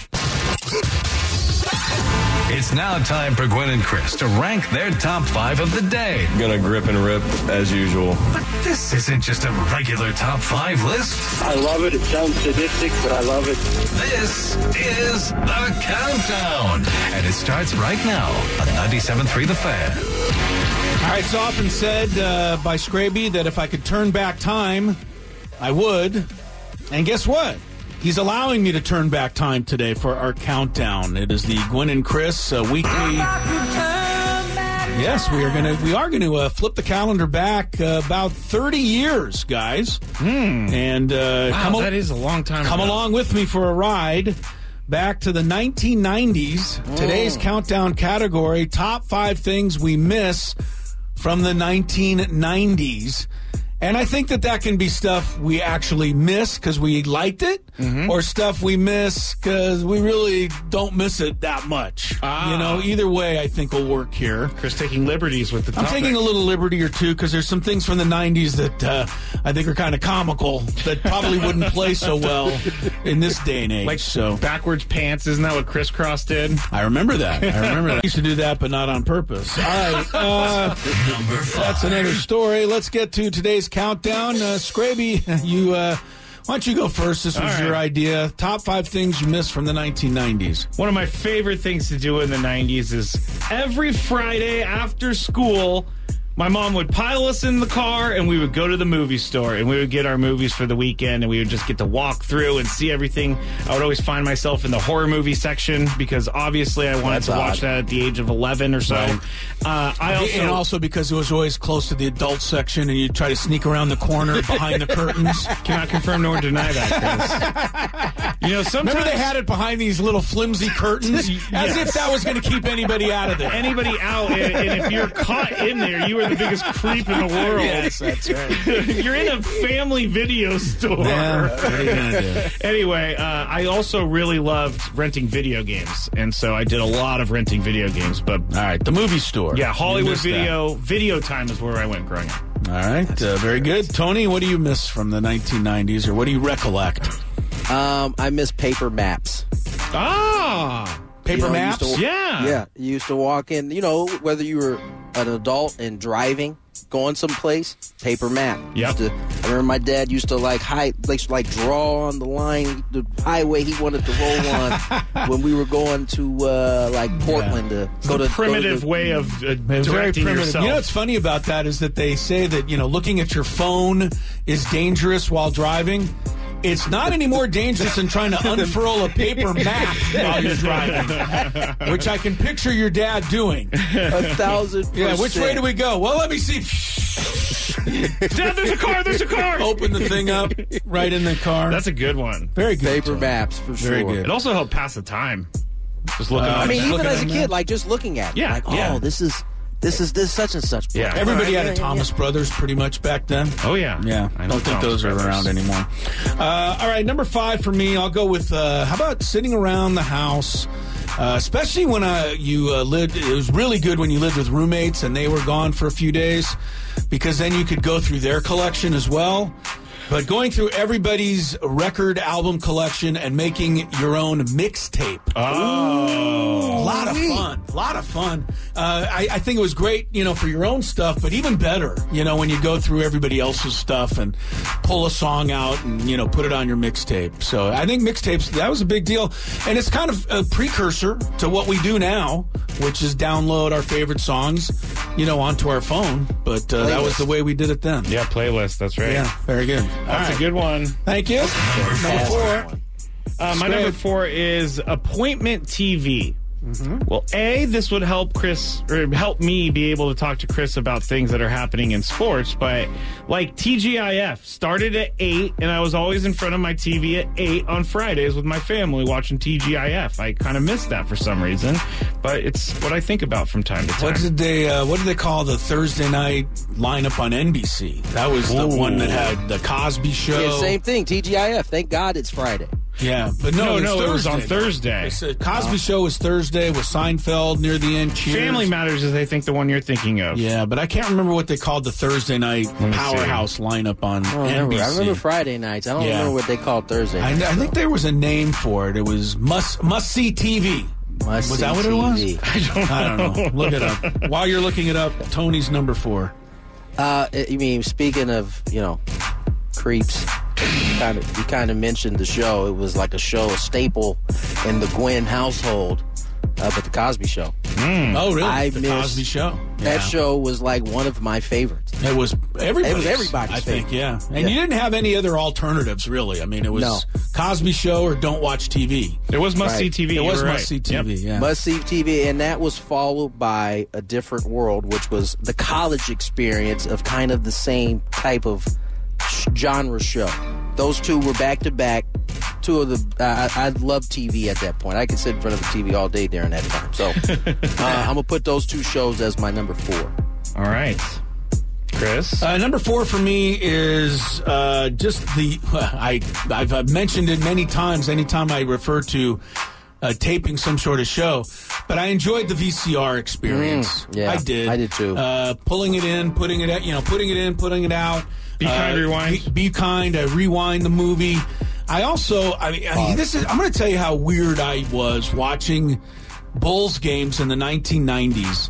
It's now time for Gwen and Chris to rank their top five of the day. Gonna grip and rip as usual. But this isn't just a regular top five list. I love it. It sounds sadistic, but I love it. This is The Countdown. And it starts right now on ninety-seven point three The Fan. All right, it's often said uh, by Scraby that if I could turn back time, I would. And guess what? He's allowing me to turn back time today for our countdown. It is the Gwen and Chris uh, weekly. Yes, we are going to we are going to uh, flip the calendar back uh, about thirty years, guys. Hmm. And uh, wow, come al- that is a long time. Come ago. along with me for a ride back to the nineteen nineties. Mm. Today's countdown category: top five things we miss from the nineteen nineties. And I think that that can be stuff we actually miss because we liked it, mm-hmm. or stuff we miss because we really don't miss it that much. Ah. You know, either way, I think will work here. Chris taking liberties with the topic. I'm taking a little liberty or two because there's some things from the nineties that uh, I think are kind of comical that probably wouldn't play so well in this day and age. Like so backwards pants, isn't that what Crisscross did? I remember that. I remember that. I used to do that, but not on purpose. All right, uh, Number five. That's another story. Let's get to today's countdown. Uh, Scraby, you, uh, why don't you go first? This was All right. your idea. Top five things you missed from the nineteen nineties. One of my favorite things to do in the nineties is every Friday after school, my mom would pile us in the car and we would go to the movie store and we would get our movies for the weekend and we would just get to walk through and see everything. I would always find myself in the horror movie section because obviously I wanted That's to odd. watch that at the age of eleven or so. Right. Uh, I also, and also because it was always close to the adult section and you try to sneak around the corner behind the curtains. Cannot confirm nor deny that, Chris. You know, sometimes Remember they had it behind these little flimsy curtains? Yes. As if that was going to keep anybody out of there. Anybody out, and, and if you're caught in there, you are the biggest creep in the world. Yes, that's right. You're in a family video store. Yeah, what are you gonna do? Anyway, uh, I also really loved renting video games, and so I did a lot of renting video games. But all right, the movie store. Yeah, Hollywood missed Video. Video Time is where I went growing up. All right, uh, very good. Tony, what do you miss from the nineteen nineties, or what do you recollect? Um, I miss paper maps. Ah, paper You know, maps? used to- Yeah. Yeah, you used to walk in, you know, whether you were an adult and driving, going someplace, paper map. Yep. Used to- I remember my dad used to like hide, like, like draw on the line, the highway he wanted to roll on when we were going to uh, like Portland Yeah. to go the to primitive go to the, way of uh, It was very directing primitive. yourself. You know what's funny about that is that they say that, you know, looking at your phone is dangerous while driving. It's not any more dangerous than trying to unfurl a paper map while you're driving, which I can picture your dad doing. A thousand percent. Yeah, which way do we go? Well, let me see. Dad, there's a car, there's a car. Open the thing up right in the car. That's a good one. Very good. Paper Tony. maps for Very sure. good. It also helped pass the time. Just looking Uh, at I mean, Just even looking as a at kid, them. like just looking at it, Yeah, like, oh, yeah. this is this is this such and such. Yeah. Everybody Right, had a yeah, Thomas yeah. Brothers pretty much back then. Oh, yeah. Yeah, I I know don't think Thomas those are Brothers. around anymore. Uh, all right, number five for me, I'll go with, uh, how about sitting around the house, uh, especially when uh, you uh, lived, it was really good when you lived with roommates and they were gone for a few days, because then you could go through their collection as well. But going through everybody's record album collection and making your own mixtape. Oh. A lot of fun. A lot of fun. Uh, I, I think it was great, you know, for your own stuff, but even better, you know, when you go through everybody else's stuff and pull a song out and, you know, put it on your mixtape. So I think mixtapes, that was a big deal. And it's kind of a precursor to what we do now, which is download our favorite songs, you know, onto our phone. But uh, that was the way we did it then. Yeah, playlist. That's right. Yeah, very good. That's All right. a good one. Thank you. Number four. Uh, my Great. number four is appointment T V. Mm-hmm. Well, A, this would help Chris, or help me be able to talk to Chris about things that are happening in sports, but like T G I F started at eight, and I was always in front of my T V at eight on Fridays with my family watching T G I F. I kind of missed that for some reason, but it's what I think about from time to time. What did they, uh, what did they call the Thursday night lineup on N B C? That was the Ooh. one that had the Cosby Show. Yeah, same thing, T G I F. Thank God it's Friday. Yeah, but no, No, it was, no, Thursday. it was on Thursday. It's a Cosby Show was Thursday with Seinfeld near the end. Cheers. Family Matters is, I think, the one you're thinking of. Yeah, but I can't remember what they called the Thursday night powerhouse see. lineup on I N B C. Remember. I remember Friday nights. I don't yeah. remember what they called Thursday I, nights. I think there was a name for it. It was Must Must See T V. Must was see that what T V. it was? I don't, I don't know. Look it up. While you're looking it up, Tony's number four. Uh, you mean, speaking of, you know, creeps, kind of, you kind of mentioned the show. It was like a show, a staple in the Gwen household, uh, but the Cosby Show. Mm. Oh, really? I the missed, Cosby Show. That Yeah. show was like one of my favorites. It was everybody's. It was everybody's I think, favorite. yeah. And Yeah. you didn't have any other alternatives, really. I mean, it was No. Cosby Show or Don't Watch T V. It was Must See Right. T V. It was you're Must right. See T V, Yep. yeah. Must see T V, and that was followed by A Different World, which was the college experience of kind of the same type of sh- genre show. Those two were back to back. Two of the uh, I, I loved T V at that point. I could sit in front of the T V all day during that time. So uh, I'm gonna put those two shows as my number four. All right, Chris. Uh, number four for me is uh, just the. I I've, I've mentioned it many times. Anytime I refer to uh, taping some sort of show, but I enjoyed the V C R experience. Mm, yeah, I did. I did too. Uh, pulling it in, putting it out. You know, putting it in, putting it out. Be kind, uh, rewind. Be, be kind. I rewind the movie. I also. I mean, I mean this is. I'm going to tell you how weird I was watching Bulls games in the nineteen nineties.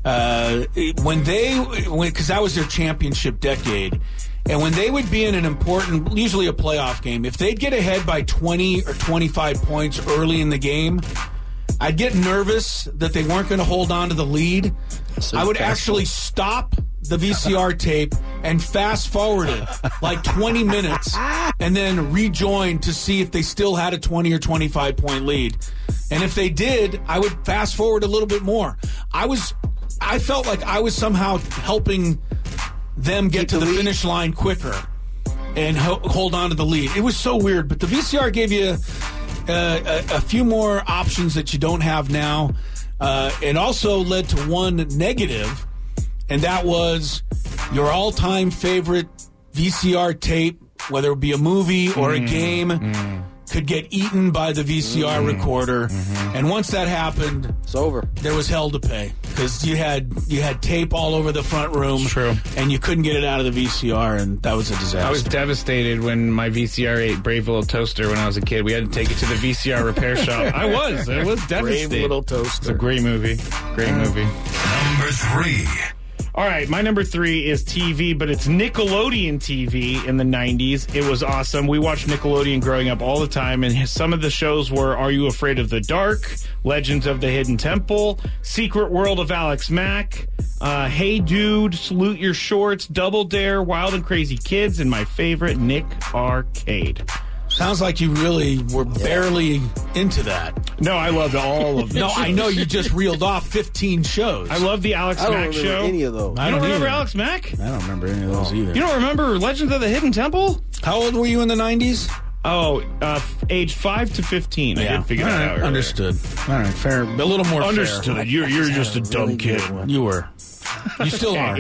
Uh, it- when they, because that was their championship decade, and when they would be in an important, usually a playoff game, if they'd get ahead by twenty or twenty-five points early in the game, I'd get nervous that they weren't going to hold on to the lead. So I would fast actually stop the V C R tape and fast forward it like twenty minutes and then rejoin to see if they still had a twenty or twenty-five point lead. And if they did, I would fast forward a little bit more. I was, I felt like I was somehow helping them get to the finish line quicker and ho- hold on to the lead. It was so weird, but the V C R gave you uh, a, a few more options that you don't have now. Uh, it also led to one negative, and that was your all-time favorite V C R tape, whether it be a movie or a Mm, game, mm. could get eaten by the V C R Mm, recorder. mm-hmm. And once that happened, it's over. There was hell to pay because you had you had tape all over the front room, True. and you couldn't get it out of the V C R, and that was a disaster. I was devastated when my V C R ate Brave Little Toaster when I was a kid. We had to take it to the V C R repair shop. I was. It was devastated. Brave Little Toaster. It's a great movie. Great movie. Number three. All right, my number three is T V, but it's Nickelodeon T V in the nineties. It was awesome. We watched Nickelodeon growing up all the time, and some of the shows were Are You Afraid of the Dark, Legends of the Hidden Temple, Secret World of Alex Mack, uh, Hey Dude, Salute Your Shorts, Double Dare, Wild and Crazy Kids, and my favorite, Nick Arcade. Sounds like you really were barely into that. No, I loved all of them. No, I know you just reeled off fifteen shows. I love the Alex I don't Mack remember show. any of those. I You don't don't remember either. Alex Mack? I don't remember any of those either. You don't remember Legends of the Hidden Temple? How old were you in the nineties? Oh, uh, age five to fifteen. I did figure All that right, out. earlier. Understood. All right, fair. A little more Understood. fair. You're you're just a dumb kid. You were. You still are.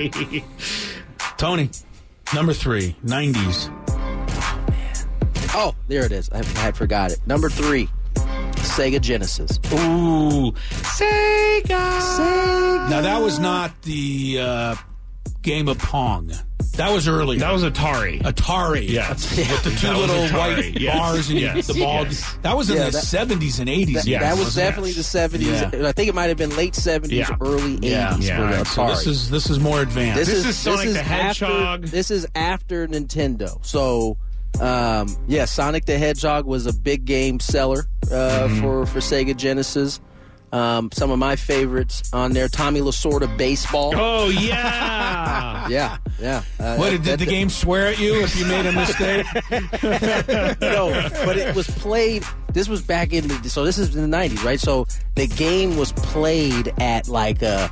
Tony, number three, nineties. Oh, there it is. I, I had forgot it. Number three, Sega Genesis. Ooh, Sega. Sega. now that was not the uh, game of Pong. That was earlier. That was Atari. Atari. Yes. With the two That was little Atari. white Yes. bars and Yes. the ball. Yes. That was in Yeah, the that- seventies and eighties. That, Yes. that was wasn't it? definitely the seventies. Yeah. I think it might have been late seventies, Yeah. early eighties Yeah. Yeah. for All the right, Atari. So this is this is more advanced. This, This is, is Sonic this is the Hedgehog. After, this is after Nintendo. So, um, yeah, Sonic the Hedgehog was a big game seller uh, Mm-hmm. for, for Sega Genesis. Um, some of my favorites on there, Tommy Lasorda baseball. Oh, yeah. yeah, yeah. Uh, what, did, that, did the game swear at you if you made a mistake? No, but it was played, this was back in the, so this is in the nineties, right? So the game was played at like a,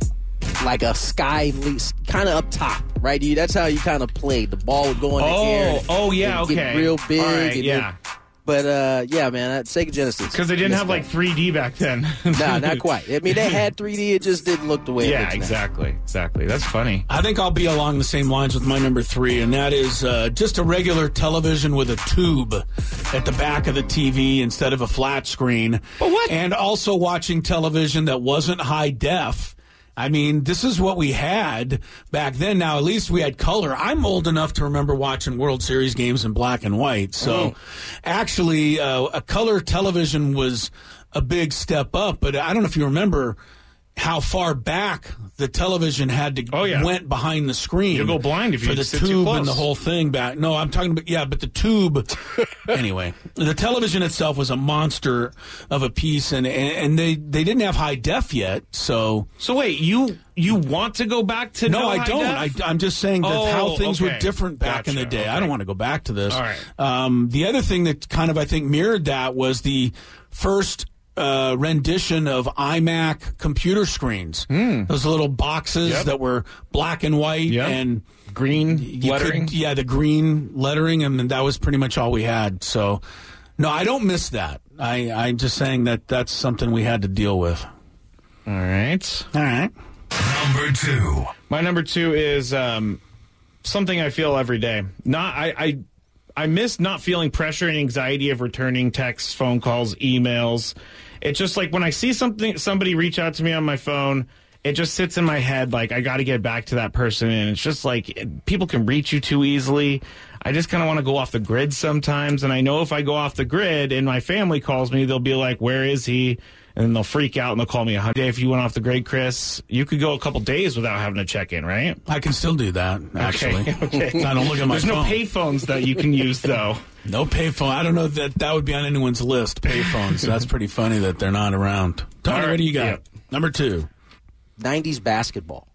like a sky, kind of up top, right? You, that's how you kind of played. The ball would go in the oh, air. Oh, yeah, okay. get real big. All right, and yeah. Then, But, uh, yeah, man, that Sega Genesis. Because they didn't have, like, three D back then. nah, not quite. I mean, they had three D. It just didn't look the way yeah, it looks exactly. now. Exactly. That's funny. I think I'll be along the same lines with my number three, and that is uh, just a regular television with a tube at the back of the T V instead of a flat screen. But what? And also watching television that wasn't high def. I mean, this is what we had back then. Now, at least we had color. I'm old enough to remember watching World Series games in black and white. So, mm. actually, uh, a color television was a big step up. But I don't know if you remember how far back the television had to oh, yeah. went behind the screen. You'll go blind if you for the sit too tube close. and the whole thing back. No, I'm talking about yeah, but the tube. Anyway, the television itself was a monster of a piece, and and they, they didn't have high def yet. So so wait, you you want to go back to no? no I high don't. def? I, I'm just saying that oh, how things okay. were different back gotcha. in the day. Okay. I don't want to go back to this. All right. Um, the other thing that kind of I think mirrored that was the first. Uh, rendition of iMac computer screens. Mm. Those little boxes yep. that were black and white yep. and green lettering. Could, yeah, the green lettering, and that was pretty much all we had. So, no, I don't miss that. I, I'm just saying that that's something we had to deal with. All right. All right. Number two. My number two is um, something I feel every day. Not I. I I miss not feeling pressure and anxiety of returning texts, phone calls, emails. It's just like when I see something, somebody reach out to me on my phone, it just sits in my head like I got to get back to that person. And it's just like people can reach you too easily. I just kind of want to go off the grid sometimes. And I know if I go off the grid and my family calls me, they'll be like, where is he? And then they'll freak out and they'll call me a hundred. If you went off the grid, Chris, you could go a couple days without having to check in, right? I can still do that, actually. Okay. okay. I don't look at my There's phone. no pay phones that you can use, though. No payphone. I don't know that that would be on anyone's list, payphones. That's pretty funny that they're not around. Tony, right. what do you got? Yeah. Number two. nineties basketball.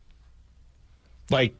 Like,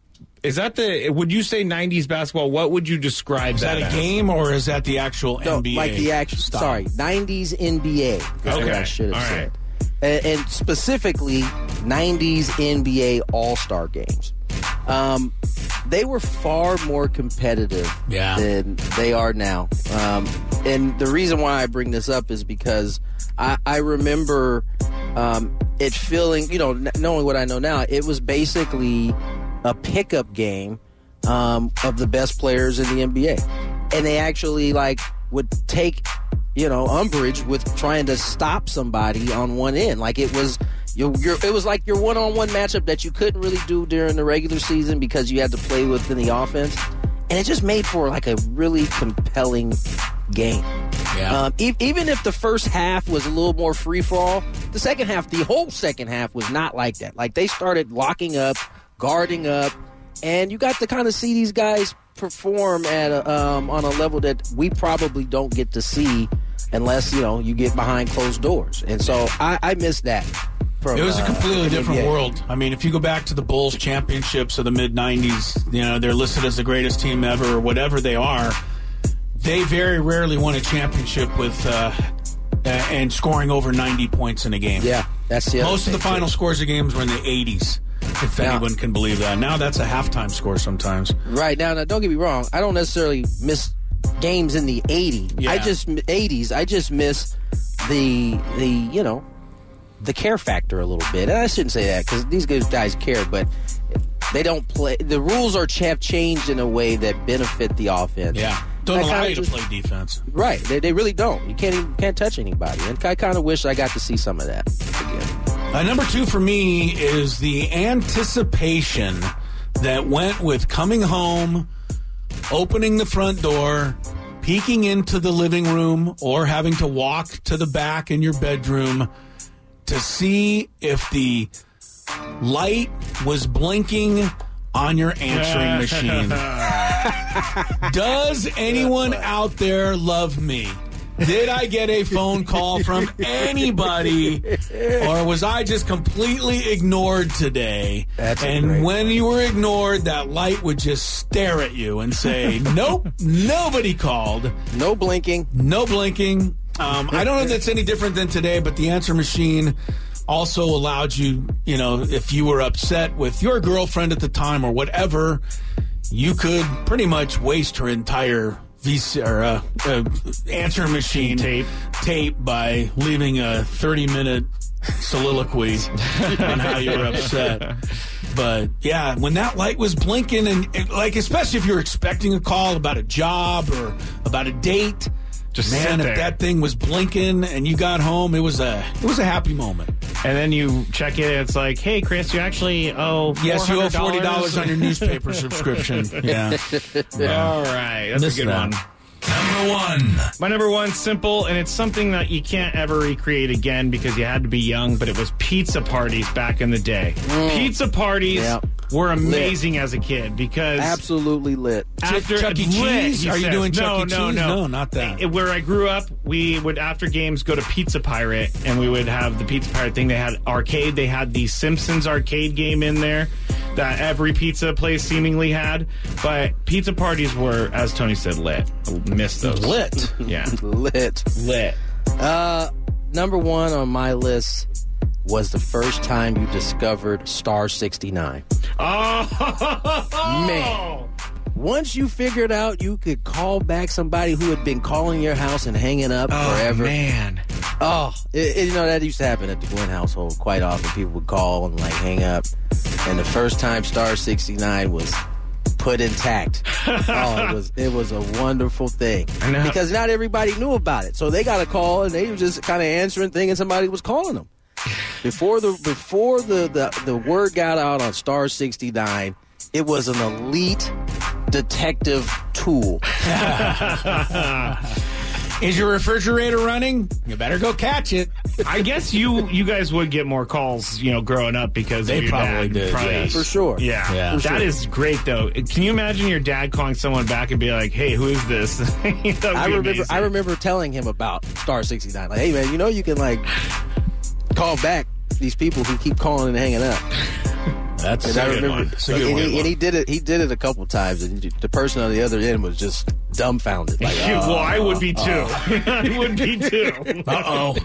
is that the, would you say nineties basketball? What would you describe is that Is that a as? game or is that the actual no, N B A? Like the actual, style? sorry, nineties N B A. Okay. I should have All said. right. And, and specifically, nineties N B A All-Star games. Um, they were far more competitive yeah. than they are now. Um, and the reason why I bring this up is because I, I remember um, it feeling, you know, knowing what I know now, it was basically a pickup game um, of the best players in the N B A. And they actually, like, would take, you know, umbrage with trying to stop somebody on one end. Like, it was... You're, you're, it was like your one-on-one matchup that you couldn't really do during the regular season because you had to play within the offense. And it just made for like a really compelling game. Yeah. Um, e- even if the first half was a little more free-for-all, the second half, the whole second half was not like that. Like they started locking up, guarding up, and you got to kind of see these guys perform at a, um, on a level that we probably don't get to see unless, you know, you get behind closed doors. And so I, I miss that. From, it was a completely uh, different N B A. world. I mean, if you go back to the Bulls championships of the mid nineties, you know, they're listed as the greatest team ever or whatever they are. They very rarely won a championship with uh, uh, and scoring over ninety points in a game. Yeah, that's the Most of the final too. scores of games were in the eighties, if yeah. anyone can believe that. Now that's a halftime score sometimes. Right. Now, now, don't get me wrong. I don't necessarily miss games in the eighties. Yeah. I just eighties. I just miss the the you know the care factor a little bit. And I shouldn't say that because these good guys care, but they don't play. The rules are have changed in a way that benefit the offense. Yeah, don't I allow you just, to play defense. Right, they, they really don't. You can't even can't touch anybody, and I kind of wish I got to see some of that again. Uh, number two for me is the anticipation that went with coming home, opening the front door, peeking into the living room, or having to walk to the back in your bedroom to see if the light was blinking on your answering machine. Does anyone out there love me? Did I get a phone call from anybody, or was I just completely ignored today? That's and when you were ignored, that light would just stare at you and say, nope, nobody called. No blinking. No blinking. Um, I don't know if that's any different than today, but the answer machine also allowed you, you know, if you were upset with your girlfriend at the time or whatever, you could pretty much waste her entire V C or uh, uh, answer machine tape tape by leaving a thirty minute soliloquy on how you were upset. But yeah, when that light was blinking, and, and like especially if you're expecting a call about a job or about a date, just man, if that thing was blinking and you got home, it was a it was a happy moment. And then you check it, it's like, hey, Chris, you actually owe yes, you owe forty dollars on your newspaper subscription. Yeah. yeah. All right, that's Missed a good that. one. Number one. My number one's simple, and it's something that you can't ever recreate again because you had to be young, but it was pizza parties back in the day. Mm. Pizza parties yep. were amazing lit. As a kid because... Absolutely lit. After Chuck E. Cheese? Are you doing Chuck E. Cheese? No, no, no, not that. It, where I grew up, we would, after games, go to Pizza Pirate, and we would have the Pizza Pirate thing. They had arcade. They had the Simpsons arcade game in there that every pizza place seemingly had. But pizza parties were, as Tony said, lit. Missed those. Lit. Yeah. Lit. Lit. Uh, number one on my list was the first time you discovered Star sixty-nine. Oh! Man. Once you figured out you could call back somebody who had been calling your house and hanging up oh, forever. man. Oh, it, it, you know, that used to happen at the Gwen household quite often. People would call and, like, hang up. And the first time Star sixty-nine was put intact. Oh, it was it was a wonderful thing. Because not everybody knew about it. So they got a call, and they were just kind of answering, thinking somebody was calling them. Before the before the, the, the word got out on Star sixty-nine, it was an elite detective tool. Is your refrigerator running? You better go catch it. I guess you you guys would get more calls, you know, growing up because they of your probably dad. did. Probably, yes. For sure. Yeah, yeah. For that sure. is great though. Can you imagine your dad calling someone back and be like, "Hey, who is this?" I remember. Amazing. I remember telling him about Star sixty-nine. Like, hey man, you know you can like call back these people who keep calling and hanging up. That's and a I good remember, one. That's a good and, one. he, and he did it. He did it a couple times, and the person on the other end was just dumbfounded. Like, oh, well, I would be too. Oh. I would be too. Uh oh.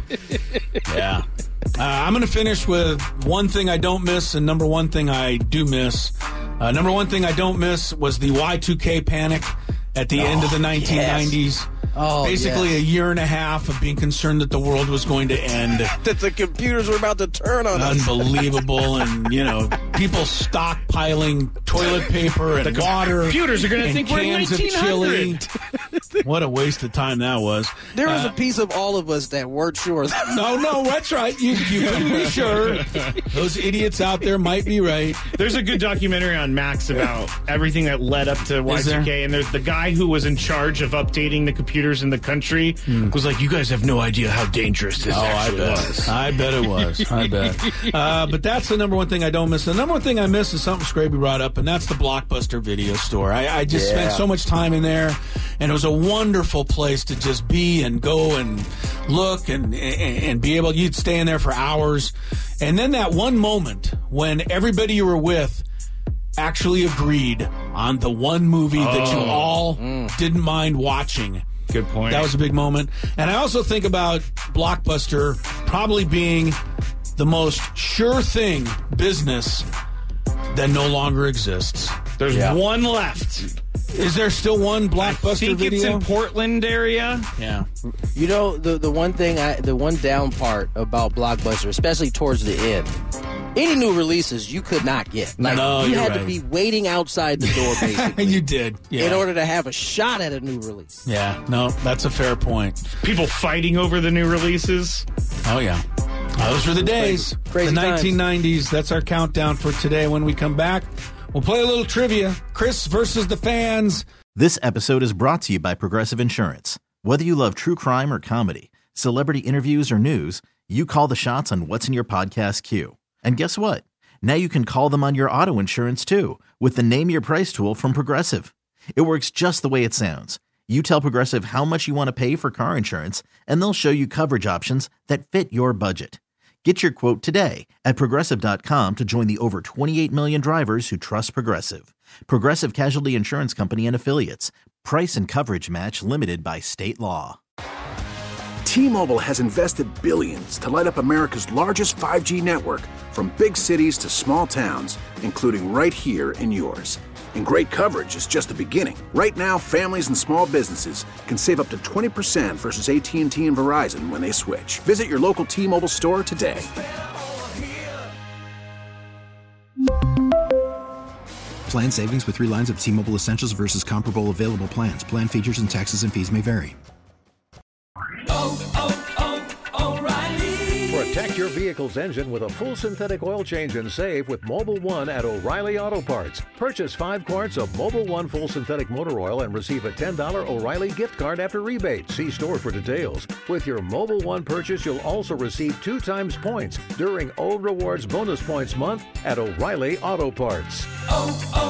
Yeah. Uh, I'm going to finish with one thing I don't miss, and number one thing I do miss. Uh, number one thing I don't miss was the Y two K panic at the oh, end of the nineteen nineties. Yes. Oh, Basically yes. a year and a half of being concerned that the world was going to end. That the computers were about to turn on us. Unbelievable. And, you know, people stockpiling toilet paper and the water. Computers are going to think we're in nineteen hundred. What a waste of time that was. There was uh, a piece of all of us that weren't sure. no, no, that's right. You, you couldn't be sure. Those idiots out there might be right. There's a good documentary on Max about everything that led up to Y two K, and there's the guy who was in charge of updating the computers in the country mm. was like, you guys have no idea how dangerous this oh, actually I bet. was. I bet it was. I bet. Uh, but that's the number one thing I don't miss. The number one thing I miss is something Scraby brought up, and that's the Blockbuster video store. I, I just yeah. spent so much time in there, and it was a wonderful place to just be and go and look and, and, and be able, you'd stay in there for hours. And then that one moment when everybody you were with actually agreed on the one movie oh. that you all mm. didn't mind watching. Good point. That was a big moment. And I also think about Blockbuster probably being the most sure thing business that no longer exists. There's yeah. one left. Is there still one Blockbuster I think video? It's in Portland area. Yeah. You know, the the one thing, I, the one down part about Blockbuster, especially towards the end, any new releases you could not get. Like, no, you you're had right. to be waiting outside the door, basically. You did. Yeah. In order to have a shot at a new release. Yeah, no, that's a fair point. People fighting over the new releases. Oh, yeah. Those were the days. Crazy, crazy the nineteen nineties. Times. That's our countdown for today. When we come back, we'll play a little trivia. Chris versus the fans. This episode is brought to you by Progressive Insurance. Whether you love true crime or comedy, celebrity interviews or news, you call the shots on what's in your podcast queue. And guess what? Now you can call them on your auto insurance too with the Name Your Price tool from Progressive. It works just the way it sounds. You tell Progressive how much you want to pay for car insurance, and they'll show you coverage options that fit your budget. Get your quote today at Progressive dot com to join the over twenty-eight million drivers who trust Progressive. Progressive Casualty Insurance Company and Affiliates. Price and coverage match limited by state law. T-Mobile has invested billions to light up America's largest five G network, from big cities to small towns, including right here in yours. And great coverage is just the beginning. Right now, families and small businesses can save up to twenty percent versus A T and T and Verizon when they switch. Visit your local T-Mobile store today. Plan savings with three lines of T-Mobile Essentials versus comparable available plans. Plan features and taxes and fees may vary. Oh, oh, oh, O'Reilly. Protect your vehicle's engine with a full synthetic oil change and save with Mobil one at O'Reilly Auto Parts. Purchase five quarts of Mobil one full synthetic motor oil and receive a ten dollars O'Reilly gift card after rebate. See store for details. With your Mobil one purchase, you'll also receive two times points during O Rewards Bonus Points Month at O'Reilly Auto Parts. Oh, oh.